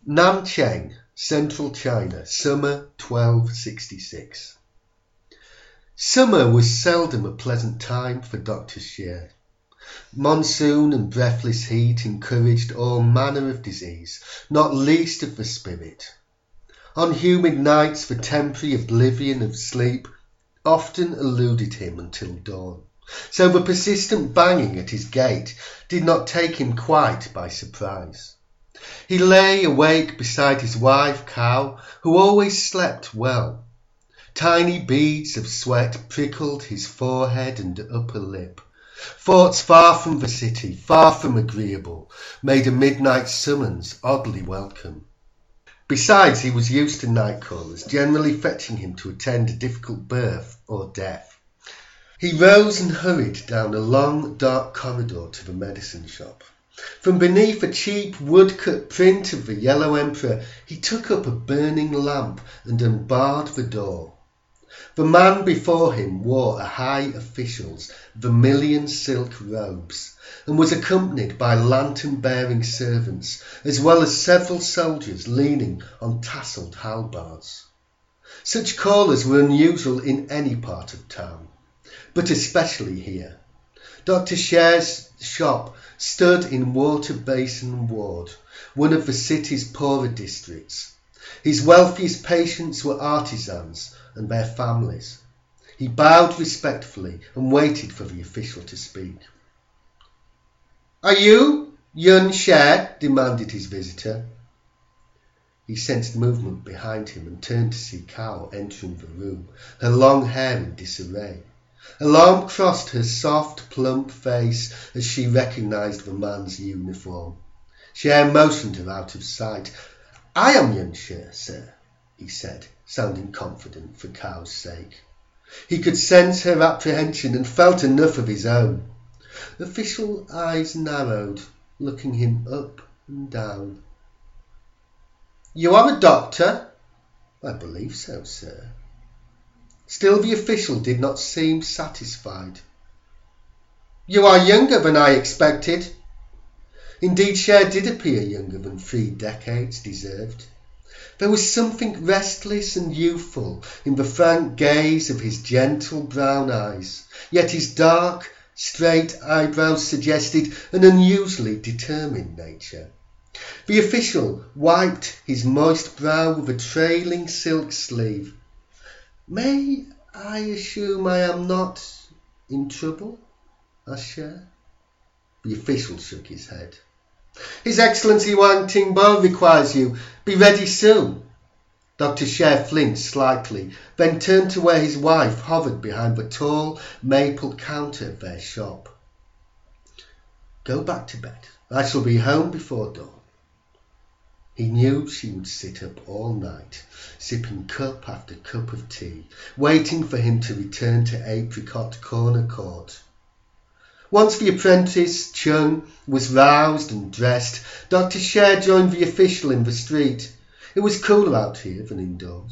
Nanchang, Central China, summer 1266. Summer was seldom a pleasant time for Dr. Hsieh. Monsoon and breathless heat encouraged all manner of disease, not least of the spirit. On humid nights the temporary oblivion of sleep often eluded him until dawn, so the persistent banging at his gate did not take him quite by surprise. He lay awake beside his wife, Cao, who always slept well. Tiny beads of sweat prickled his forehead and upper lip. Thoughts far from the city, far from agreeable, made a midnight summons oddly welcome. Besides, he was used to night callers, generally fetching him to attend a difficult birth or death. He rose and hurried down a long, dark corridor to the medicine shop. From beneath a cheap woodcut print of the Yellow Emperor, he took up a burning lamp and unbarred the door. The man before him wore a high official's vermilion silk robes and was accompanied by lantern-bearing servants, as well as several soldiers leaning on tasselled halberds. Such callers were unusual in any part of town, but especially here. Dr. Hsieh's shop stood in Water Basin Ward, one of the city's poorer districts. His wealthiest patients were artisans and their families. He bowed respectfully and waited for the official to speak. "Are you Yun Hsieh?" demanded his visitor. He sensed movement behind him and turned to see Cao entering the room, her long hair in disarray. Alarm crossed her soft, plump face as she recognized the man's uniform. Hsieh motioned her out of sight. "I am Yun Hsieh, sir," he said, sounding confident for Cao's sake. He could sense her apprehension and felt enough of his own. The official eyes narrowed, looking him up and down. "You are a doctor?" "I believe so, sir." Still the official did not seem satisfied. "You are younger than I expected." Indeed, Hsieh did appear younger than 3 decades deserved. There was something restless and youthful in the frank gaze of his gentle brown eyes, yet his dark, straight eyebrows suggested an unusually determined nature. The official wiped his moist brow with a trailing silk sleeve. "May I assume I am not in trouble?" asked Hsieh. The official shook his head. "His Excellency Wang Tingbo requires you. Be ready soon." Dr. Hsieh flinched slightly, then turned to where his wife hovered behind the tall maple counter of their shop. "Go back to bed. I shall be home before dawn." He knew she would sit up all night, sipping cup after cup of tea, waiting for him to return to Apricot Corner Court. Once the apprentice, Chung, was roused and dressed, Dr. Hsieh joined the official in the street. It was cooler out here than indoors.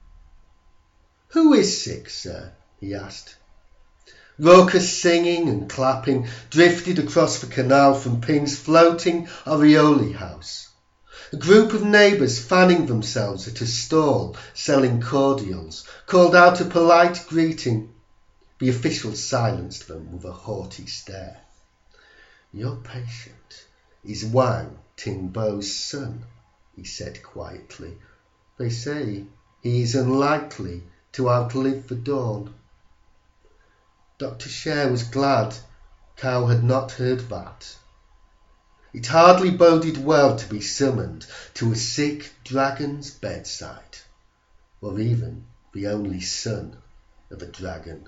"Who is sick, sir?" he asked. Raucous singing and clapping drifted across the canal from Ping's floating Orioli house. A group of neighbours fanning themselves at a stall selling cordials called out a polite greeting. The official silenced them with a haughty stare. "Your patient is Wang Tingbo's son," he said quietly. "They say he is unlikely to outlive the dawn." Dr. Hsieh was glad Cao had not heard that. It hardly boded well to be summoned to a sick dragon's bedside, or even the only son of a dragon.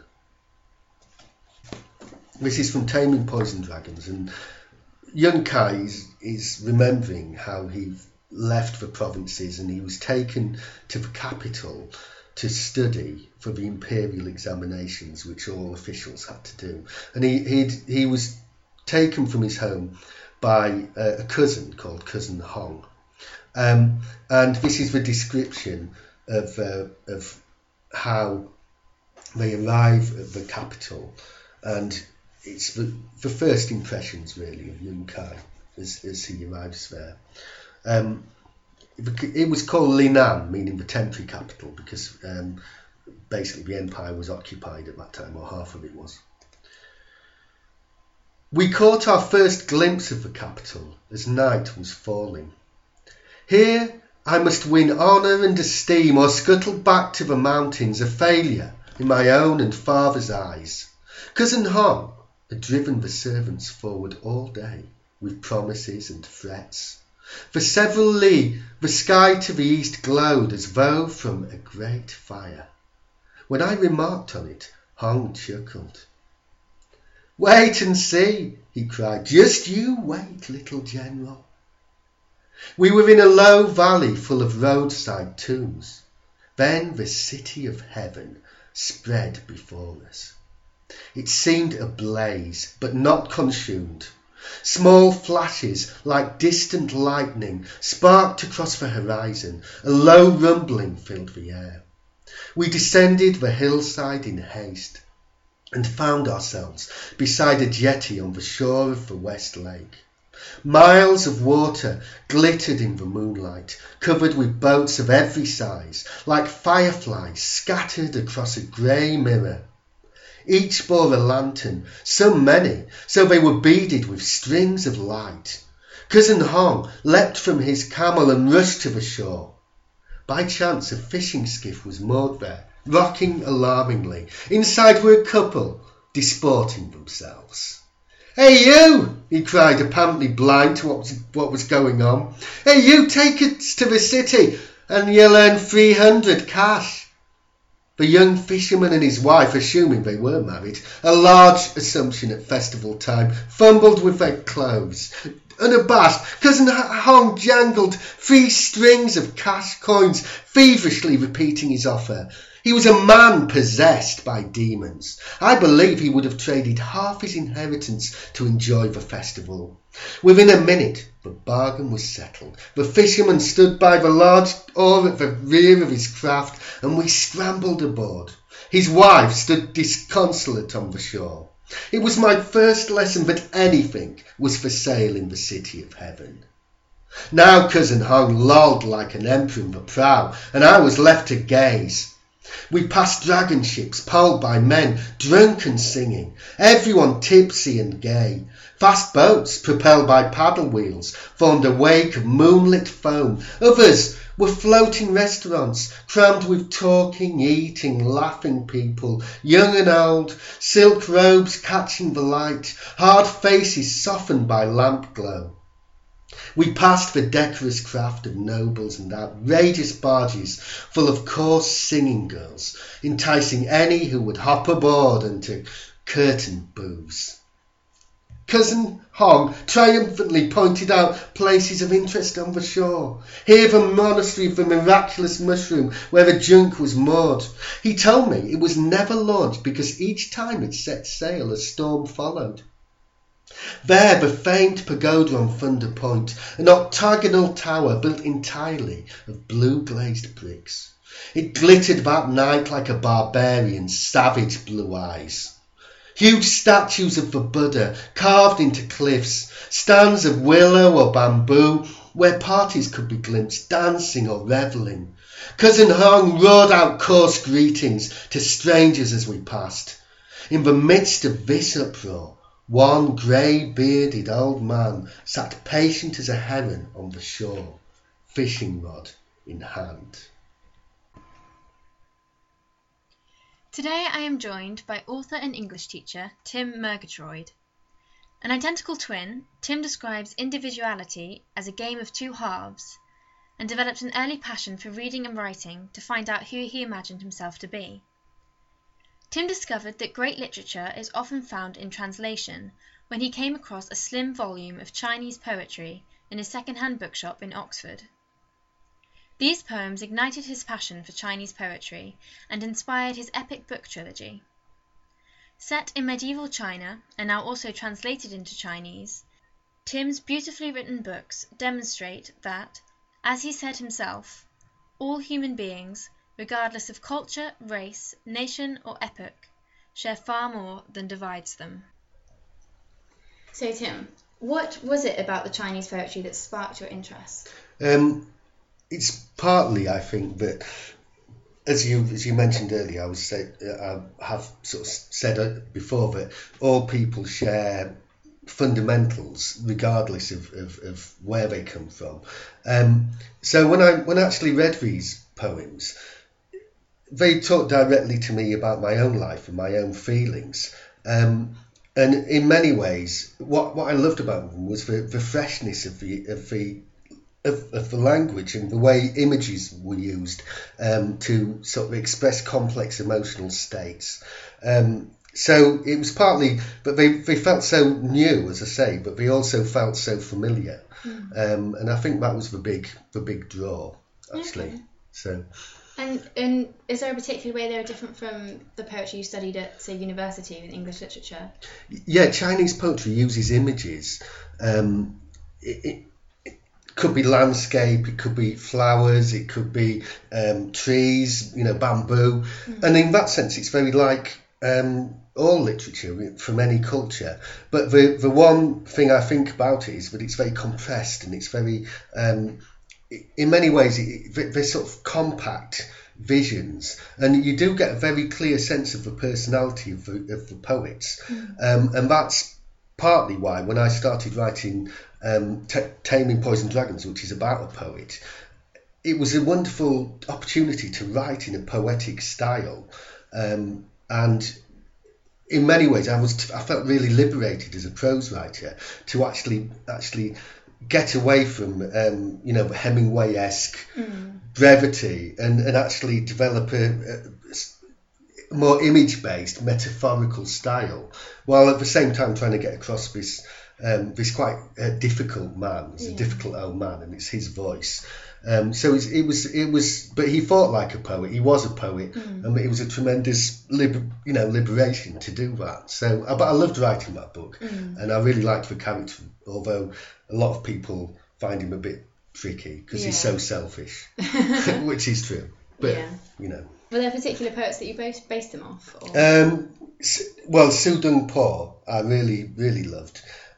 This is from Taming Poison Dragons, and Yun Kai is remembering how he left the provinces and he was taken to the capital to study for the imperial examinations which all officials had to do. And he was taken from his home by a cousin called Cousin Hong. And this is the description of how they arrive at the capital, and it's the first impressions really of Yun Kai as he arrives there. It was called Linan, meaning the temporary capital, because basically the empire was occupied at that time, or half of it was. We caught our first glimpse of the capital as night was falling. Here I must win honour and esteem, or scuttle back to the mountains, a failure in my own and father's eyes. Cousin Hong had driven the servants forward all day with promises and threats. For several li, the sky to the east glowed as though from a great fire. When I remarked on it, Hong chuckled. "Wait and see," he cried. "Just you wait, little general." We were in a low valley full of roadside tombs. Then the city of heaven spread before us. It seemed ablaze, but not consumed. Small flashes, like distant lightning, sparked across the horizon. A low rumbling filled the air. We descended the hillside in haste and found ourselves beside a jetty on the shore of the West Lake. Miles of water glittered in the moonlight, covered with boats of every size, like fireflies scattered across a grey mirror. Each bore a lantern, some many, so they were beaded with strings of light. Cousin Hong leapt from his camel and rushed to the shore. By chance a fishing skiff was moored there, rocking alarmingly. Inside were a couple, disporting themselves. "Hey you!" he cried, apparently blind to what was going on. "Hey you, take us to the city and you'll earn 300 cash." The young fisherman and his wife, assuming they were married, a large assumption at festival time, fumbled with their clothes. Unabashed, Cousin Hong jangled 3 strings of cash coins, feverishly repeating his offer. He was a man possessed by demons. I believe he would have traded half his inheritance to enjoy the festival. Within a minute, the bargain was settled. The fisherman stood by the large oar at the rear of his craft, and we scrambled aboard. His wife stood disconsolate on the shore. It was my first lesson that anything was for sale in the city of heaven. Now Cousin Hong lolled like an emperor in the prow, and I was left to gaze. We passed dragon ships poled by men, drunk and singing, everyone tipsy and gay. Fast boats, propelled by paddle wheels, formed a wake of moonlit foam. Others were floating restaurants, crammed with talking, eating, laughing people, young and old, silk robes catching the light, hard faces softened by lamp glow. We passed the decorous craft of nobles and outrageous barges full of coarse singing girls, enticing any who would hop aboard into curtain booths. Cousin Hong triumphantly pointed out places of interest on the shore. Here the monastery of the miraculous mushroom where the junk was moored. He told me it was never launched because each time it set sail a storm followed. There the famed pagoda on Thunder Point, an octagonal tower built entirely of blue glazed bricks. It glittered that night like a barbarian's savage blue eyes. Huge statues of the Buddha carved into cliffs, stands of willow or bamboo where parties could be glimpsed dancing or revelling. Cousin Hong roared out coarse greetings to strangers as we passed. In the midst of this uproar, one grey-bearded old man sat patient as a heron on the shore, fishing rod in hand. Today I am joined by author and English teacher Tim Murgatroyd. An identical twin, Tim describes individuality as a game of 2 halves and developed an early passion for reading and writing to find out who he imagined himself to be. Tim discovered that great literature is often found in translation when he came across a slim volume of Chinese poetry in a second-hand bookshop in Oxford. These poems ignited his passion for Chinese poetry and inspired his epic book trilogy. Set in medieval China and now also translated into Chinese, Tim's beautifully written books demonstrate that, as he said himself, all human beings, regardless of culture, race, nation or epoch, share far more than divides them. So Tim, what was it about the Chinese poetry that sparked your interest? it's partly, I think, that as you mentioned earlier, I have sort of said before that all people share fundamentals regardless of where they come from. So when I actually read these poems, they talk directly to me about my own life and my own feelings. And in many ways, what I loved about them was the freshness of the language and the way images were used to sort of express complex emotional states. So it was partly, but they felt so new, as I say, but they also felt so familiar. And I think that was the big draw, actually. Okay. So. And is there a particular way they were different from the poetry you studied at, say, university in English literature? Yeah, Chinese poetry uses images. It could be landscape, it could be flowers, it could be trees, bamboo. And in that sense, it's very like all literature from any culture. But the one thing I think about it is that it's very compressed and it's very... in many ways, they're sort of compact visions, and you do get a very clear sense of the personality of the poets. And that's partly why when I started writing Taming Poison Dragons, which is about a poet, it was a wonderful opportunity to write in a poetic style. And in many ways, I felt really liberated as a prose writer to actually get away from Hemingway-esque brevity and actually develop a more image-based metaphorical style, while at the same time trying to get across this quite difficult man. He's a difficult old man, and it's his voice. So it was, but he thought like a poet. He was a poet, and it was a tremendous liberation to do that. So, but I loved writing that book, and I really liked the character, although a lot of people find him a bit tricky because he's so selfish, which is true. But were there particular poets that you both based him off? Or? Well, Su Dong Po I really loved,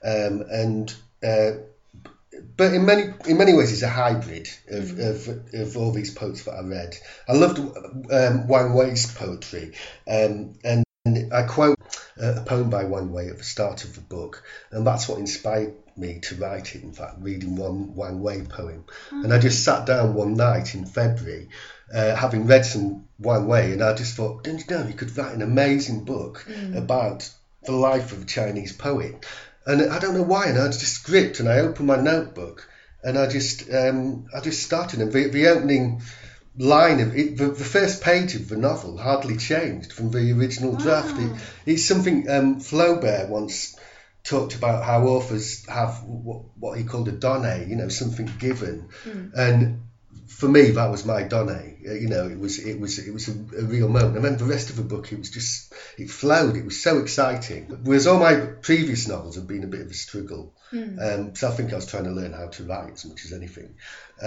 but in many ways he's a hybrid of all these poets that I read. I loved Wang Wei's poetry, and I quote a poem by Wang Wei at the start of the book, and that's what inspired me to write it, in fact, reading one Wang Wei poem. And I just sat down one night in February, having read some Wang Wei, and I just thought, don't you know, you could write an amazing book about the life of a Chinese poet. And I don't know why, and I just gripped, and I opened my notebook, and I just started, and the opening line of it, the first page of the novel hardly changed from the original draft. It's something Flaubert once talked about, how authors have what he called a donné, something given, and for me that was my donné. It was a real moment, and then the rest of the book, it flowed. It was so exciting. Whereas all my previous novels have been a bit of a struggle, so I think I was trying to learn how to write as much as anything.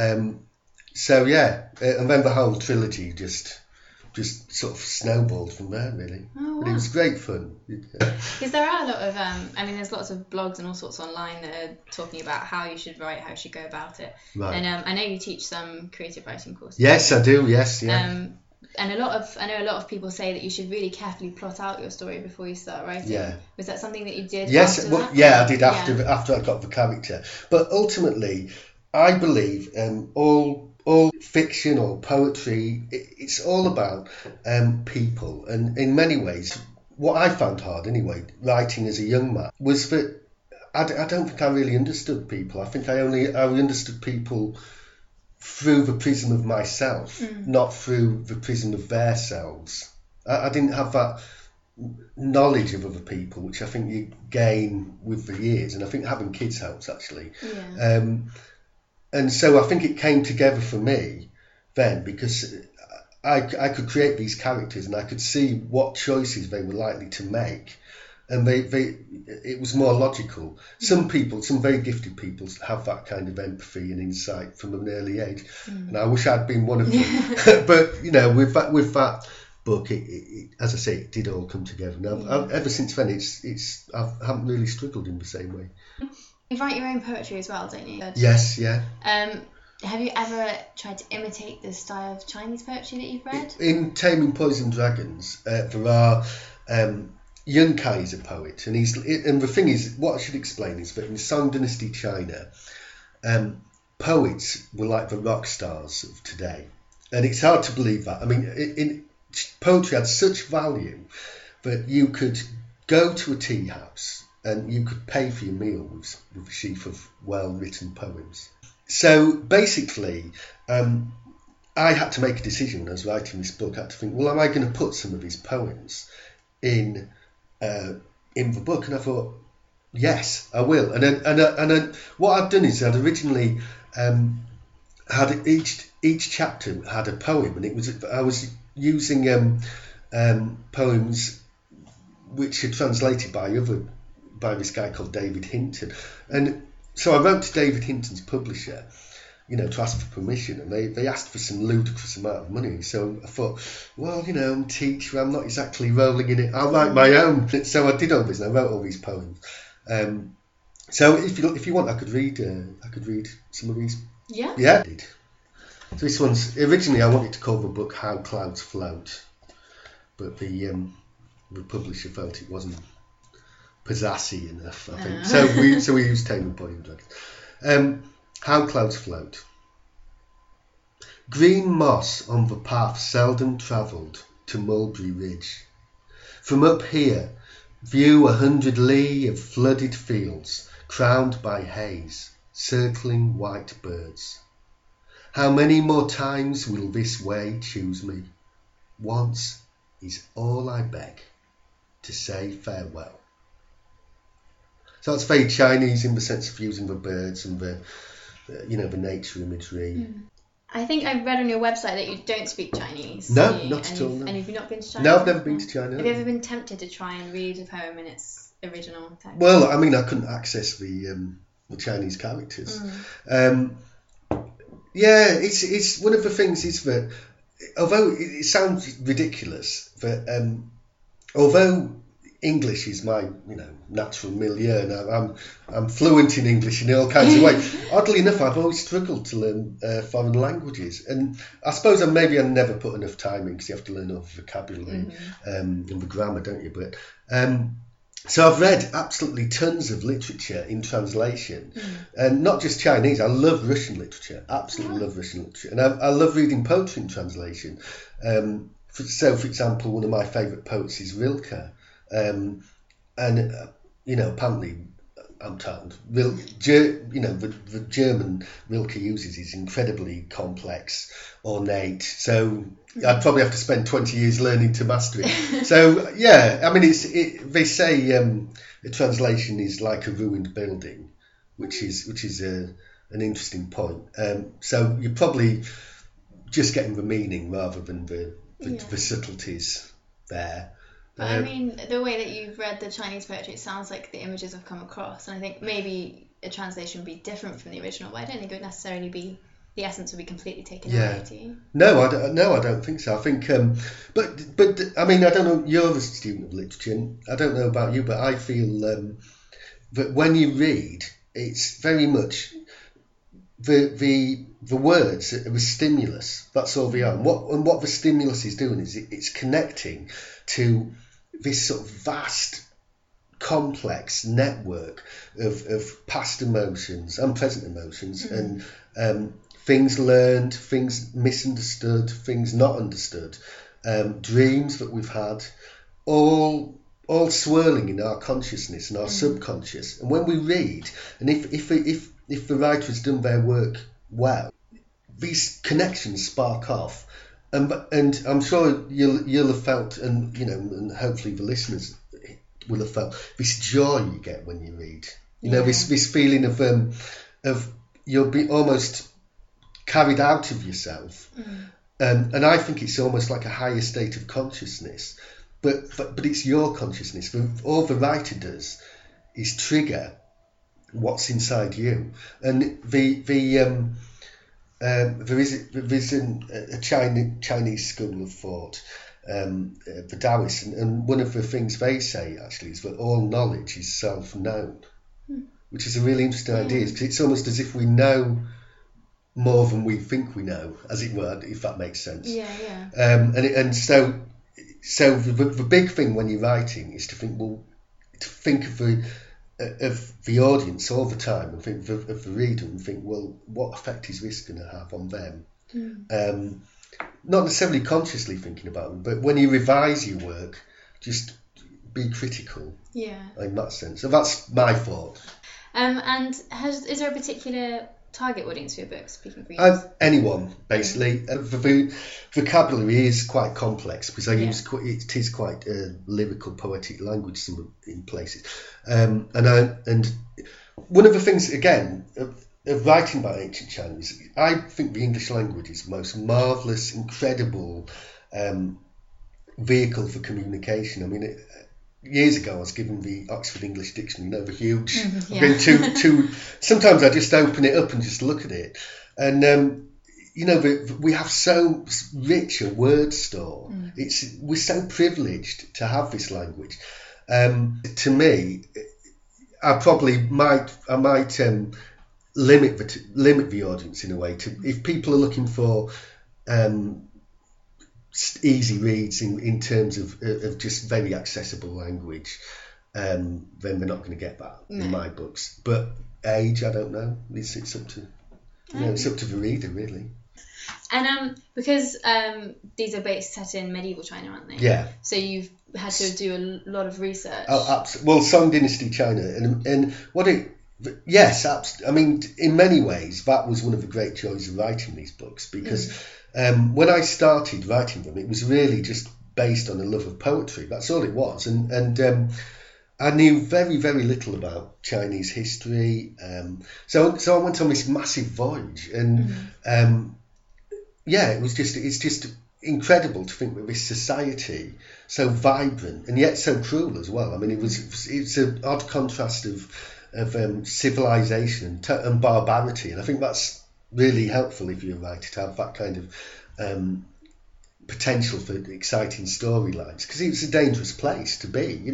So yeah, and then the whole trilogy just sort of snowballed from there, really. Oh, wow. But it was great fun. Because there are a lot of, there's lots of blogs and all sorts online that are talking about how you should write, how you should go about it. Right. And I know you teach some creative writing courses. Yes, I do. Yes, yeah. And I know a lot of people say that you should really carefully plot out your story before you start writing. Yeah. Was that something that you did? Yes, after well, that? yeah, I did after I got the character. But ultimately, I believe all fiction or poetry, it's all about people. And in many ways, what I found hard anyway, writing as a young man, was that I don't think I really understood people. I think I understood people through the prism of myself, not through the prism of their selves. I didn't have that knowledge of other people, which I think you gain with the years, and I think having kids helps, actually. Yeah. And so I think it came together for me then, because I could create these characters and I could see what choices they were likely to make, and it was more logical. Some very gifted people have that kind of empathy and insight from an early age, and I wish I'd been one of them. But with that book, it, as I say, it did all come together. Now, ever since then, I haven't really struggled in the same way. You write your own poetry as well, don't you? Yes, yeah. Have you ever tried to imitate the style of Chinese poetry that you've read? In Taming Poison Dragons, there are Yun Kai is a poet, and the thing is, what I should explain is that in Song Dynasty China, poets were like the rock stars of today, and it's hard to believe that. I mean, poetry had such value that you could go to a tea house and you could pay for your meal with a sheaf of well-written poems. So basically, I had to make a decision when I was writing this book. I had to think, well, am I going to put some of his poems in the book? And I thought, yes, I will. And then what I'd done is I'd originally had each chapter had a poem, and I was using poems which are translated by this guy called David Hinton. And so I wrote to David Hinton's publisher, to ask for permission, and they asked for some ludicrous amount of money. So I thought, well, I'm a teacher, I'm not exactly rolling in it, I'll write my own. So I did all this, and I wrote all these poems. So if you want, I could read some of these. Yeah. Yeah. So this one's originally I wanted to call the book How Clouds Float, but the publisher felt it wasn't pizzassy enough, I think. So we used Taming Poison Dragons. How Clouds Float. Green moss on the path seldom travelled to Mulberry Ridge. From up here, view 100 li of flooded fields, crowned by haze, circling white birds. How many more times will this way choose me? Once is all I beg, to say farewell. So it's very Chinese in the sense of using the birds and the nature imagery. I think I read on your website that you don't speak Chinese. No, not at all. No. And have you not been to China? No, I've never been to China. Have you ever been tempted to try and read a poem in its original text? Well, I mean, I couldn't access the Chinese characters. Yeah, it's one of the things is that although it sounds ridiculous, that although English is my natural milieu, and I'm fluent in English in all kinds of ways. Oddly enough, I've always struggled to learn foreign languages, and I suppose I never put enough time in, because you have to learn all the vocabulary and the grammar, don't you? But so I've read absolutely tons of literature in translation, and not just Chinese. I love Russian literature, absolutely love Russian literature, and I love reading poetry in translation. So, for example, one of my favourite poets is Rilke. And apparently, I'm told, the German Rilke uses is incredibly complex, ornate. So I'd probably have to spend 20 years learning to master it. So yeah, I mean, they say a translation is like a ruined building, which is an interesting point. So you're probably just getting the meaning rather than the subtleties there. But I mean, the way that you've read the Chinese poetry, it sounds like the images have come across, and I think maybe a translation would be different from the original, but I don't think it would necessarily be, the essence would be completely taken away, do you? No, I don't think so. I think, but I mean, I don't know, you're a student of literature, and I don't know about you, but I feel that when you read, it's very much the words are a stimulus. That's all they are. And what the stimulus is doing is it's connecting to this sort of vast, complex network of past emotions and present emotions, and things learned, things misunderstood, things not understood, dreams that we've had, all swirling in our consciousness and our subconscious. And when we read, and if the writer has done their work well, these connections spark off. And I'm sure you'll have felt, and hopefully the listeners will have felt this joy you get when you read. This feeling of you'll be almost carried out of yourself, and I think it's almost like a higher state of consciousness. But it's your consciousness. All the writer does is trigger what's inside you, and there is a Chinese school of thought, the Taoists, and one of the things they say actually is that all knowledge is self-known, which is a really interesting idea, because it's almost as if we know more than we think we know, as it were, if that makes sense. Yeah. So the big thing when you're writing is to think of the audience all the time, and think of the reader, and think, well, what effect is this going to have on them? Not necessarily consciously thinking about them, but when you revise your work, just be critical. Yeah. In that sense. So that's my thought. And is there a particular target audience for your books, speaking of readers? Anyone, basically. The vocabulary is quite complex because I use it is quite lyrical, poetic language in places. And one of the things, again, of writing about ancient China is I think the English language is the most marvellous, incredible vehicle for communication. I mean, years ago I was given the Oxford English Dictionary, the huge. I've been too. Sometimes I just open it up and just look at it, and we have so rich a word store. We're so privileged to have this language. To me, I might limit the audience in a way to, if people are looking for easy reads in terms of just very accessible language, then they're not going to get that in my books. But age, I don't know. It's up to it's up to the reader, really. And because these are set in medieval China, aren't they? Yeah. So you've had to do a lot of research. Oh, absolutely. Well, Song Dynasty China, and what it. Yes, I mean, in many ways, that was one of the great joys of writing these books, because when I started writing them, it was really just based on a love of poetry. That's all it was, and I knew very, very little about Chinese history. So I went on this massive voyage, and it's just incredible to think that this society, so vibrant and yet so cruel as well. I mean, it's an odd contrast of civilization and barbarity, and I think that's really helpful if you're a writer to have that kind of potential for exciting storylines, because it's a dangerous place to be,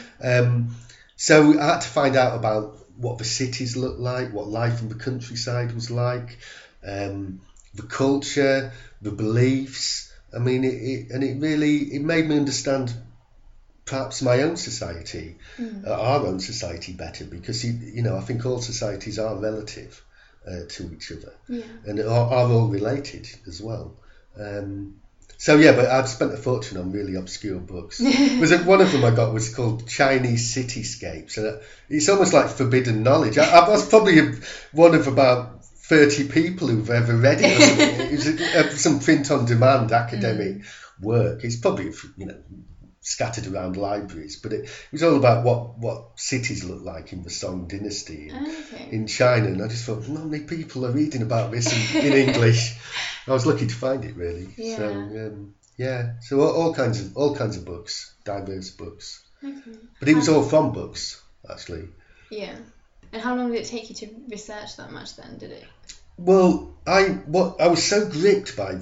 so I had to find out about what the cities looked like, what life in the countryside was like, the culture, the beliefs. I mean, it made me understand perhaps my own society, our own society better, because I think all societies are relative to each other, and are all related as well. But I've spent a fortune on really obscure books. One of them I got was called Chinese Cityscapes, and it's almost like forbidden knowledge. I was probably one of about 30 people who've ever read it. It was some print-on-demand academic work. It's probably scattered around libraries, but it was all about what cities look like in the Song Dynasty in China, and I just thought, not many people are reading about this in English. I was lucky to find it, really. So all kinds of books, diverse books, but it was all from books, actually. And how long did it take you to research that much then, did it? Well, I was so gripped by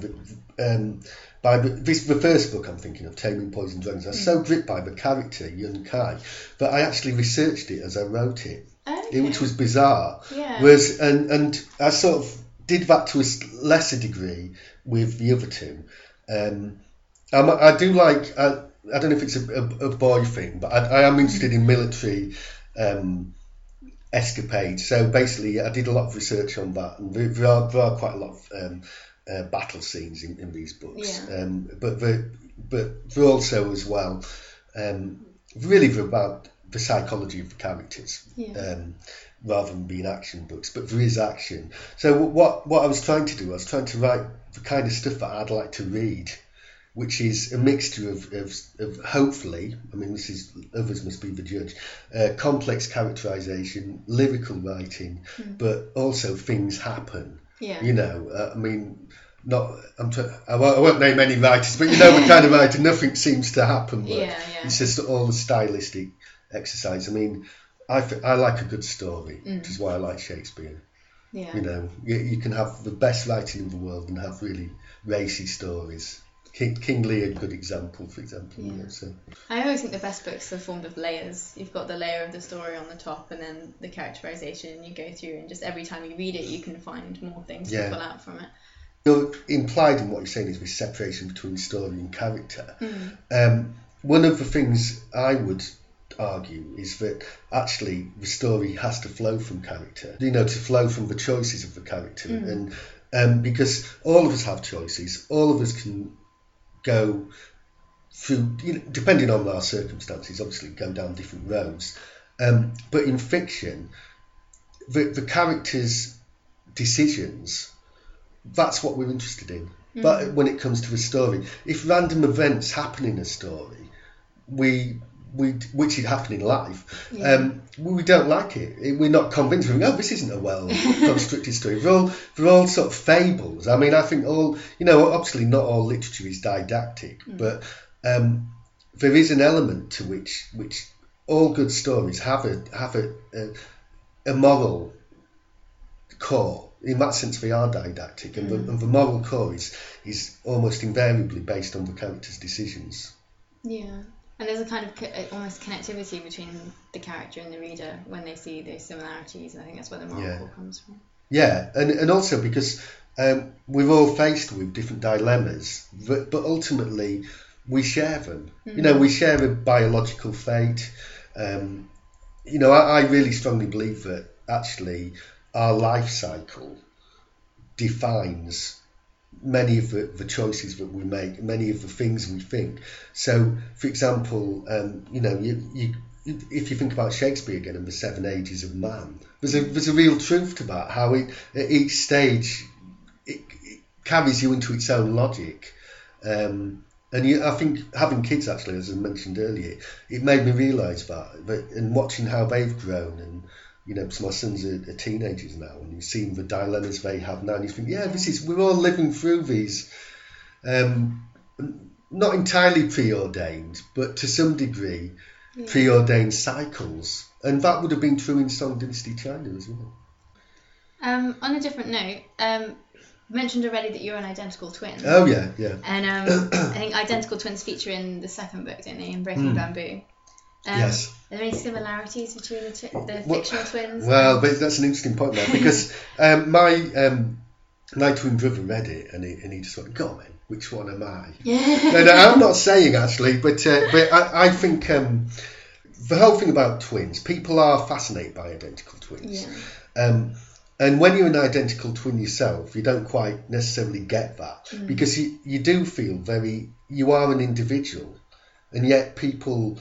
the first book I'm thinking of, Taming Poison Dragons. I was so gripped by the character Yun Kai that I actually researched it as I wrote it, which was bizarre. And I sort of did that to a lesser degree with the other two. I do like, I don't know if it's a boy thing, but I am interested in military escapades. So basically, I did a lot of research on that, and there are quite a lot of battle scenes in these books, but they're also as well really about the psychology of the characters, rather than being action books. But there is action. So what I was trying to do, I was trying to write the kind of stuff that I'd like to read, which is a mixture of hopefully, I mean, this is, others must be the judge, complex characterization, lyrical writing, but also things happen. I mean, I won't name any writers, but the kind of writer, nothing seems to happen, but it's just all the stylistic exercise. I mean, I like a good story, which is why I like Shakespeare. You can have the best writing in the world and have really racy stories. King Lear, a good example, for example. Yeah. You know, so. I always think the best books are formed of layers. You've got the layer of the story on the top, and then the characterization you go through, and just every time you read it, you can find more things to pull out from it. So implied in what you're saying is this separation between story and character. Mm. One of the things I would argue is that actually the story has to flow from character, to flow from the choices of the character. And because all of us have choices, all of us can go through, depending on our circumstances, obviously go down different roads. But in fiction, the characters' decisions, that's what we're interested in. But when it comes to a story, if random events happen in a story, which happen in life, we don't like it. We're not convinced. We go, this isn't a well-constructed story. They're all sort of fables. I mean, I think obviously not all literature is didactic, but there is an element to which all good stories have a moral core. In that sense, they are didactic, and the moral core is almost invariably based on the character's decisions. Yeah. And there's a kind of almost connectivity between the character and the reader when they see those similarities. I think that's where the moral core comes from. Yeah, and also because we're all faced with different dilemmas, but ultimately we share them. We share a biological fate. I really strongly believe that actually our life cycle defines many of the choices that we make, many of the things we think. So, for example, if you think about Shakespeare again and the 7 Ages of Man, there's a real truth to that. How at each stage it carries you into its own logic. I think having kids, actually, as I mentioned earlier, it made me realise that and watching how they've grown, and because my sons are teenagers now, and you've seen the dilemmas they have now, and you think, we're all living through these, not entirely preordained, but to some degree preordained cycles, and that would have been true in Song Dynasty China as well. On a different note, you mentioned already that you're an identical twin. Oh yeah. And I think identical twins feature in the second book, don't they, in Breaking Bamboo? Yes. Are there any similarities between the fictional twins? Well, but that's an interesting point there, because my twin brother read it and he just went, "Go on, man, which one am I?" No, I'm not saying actually, but I think the whole thing about twins, people are fascinated by identical twins. Yeah. And when you're an identical twin yourself, you don't quite necessarily get that, because you do feel you are an individual, and yet people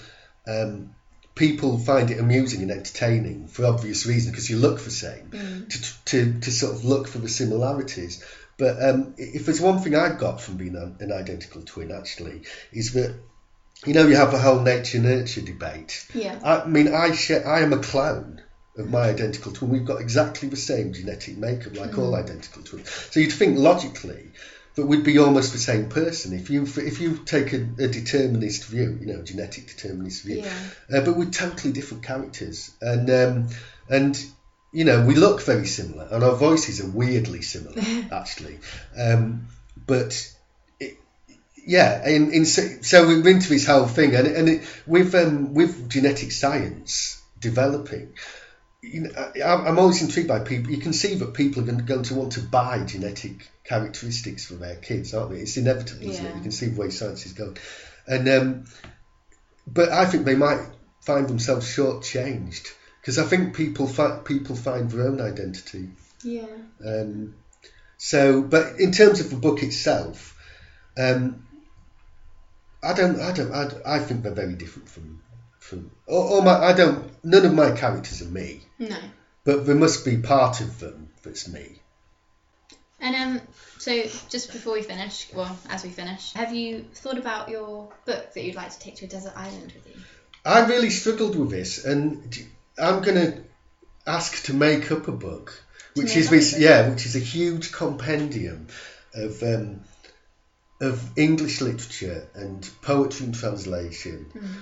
find it amusing and entertaining for obvious reasons, because you look the same, to sort of look for the similarities. But if there's one thing I've got from being an identical twin, actually, is that you have the whole nature-nurture debate. Yeah. I mean, I am a clone of my identical twin. We've got exactly the same genetic makeup, like all identical twins. So you'd think logically that we'd be almost the same person if you take a determinist view, genetic determinist view. Yeah. But we're totally different characters, and we look very similar, and our voices are weirdly similar actually. But so we're into this whole thing, and with genetic science developing, I'm always intrigued by people. You can see that people are going to want to buy genetic characteristics for their kids, aren't they? It's inevitable, isn't it? You can see the way science is going, and but I think they might find themselves shortchanged, because I think people find their own identity. Yeah. So, but in terms of the book itself, I think they're very different from none of my characters are me. No. But there must be part of them that's me. And so just before we finish, as we finish, have you thought about your book that you'd like to take to a desert island with you? I really struggled with this, and I'm going to ask to make up a book, which is a huge compendium of English literature and poetry and translation.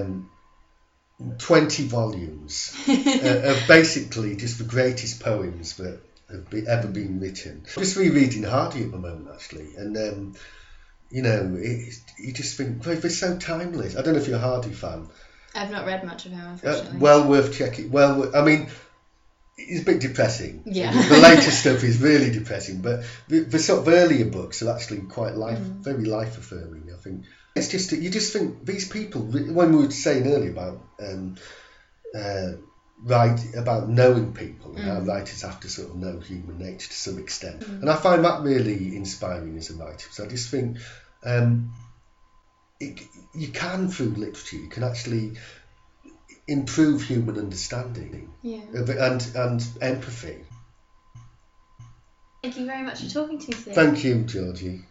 20 volumes of basically just the greatest poems that have ever been written. I'm just rereading Hardy at the moment, actually, and you know, you just think, well, they're so timeless. I don't know if you're a Hardy fan. I've not read much of him, unfortunately. Well worth checking. I mean, it's a bit depressing. Yeah. The later stuff is really depressing, but the sort of earlier books are actually quite very life affirming. I think it's just you just think these people. When we were saying earlier about about knowing people and how writers have to sort of know human nature to some extent, and I find that really inspiring as a writer. So I just think you can, through literature, you can actually improve human understanding and empathy. Thank you very much for talking to me today. Thank you, Georgie.